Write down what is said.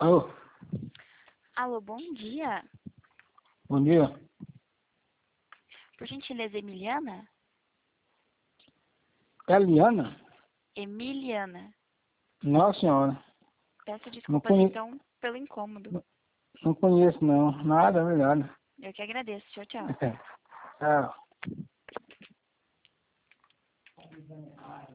Alô, Alô, bom dia. bom dia. Por gentileza, Emiliana? Eliana? Emiliana. Nossa senhora, Peço não, desculpas, então, pelo incômodo. não conheço não. Nada, obrigado. Eu que agradeço. Tchau, tchau. Tchau.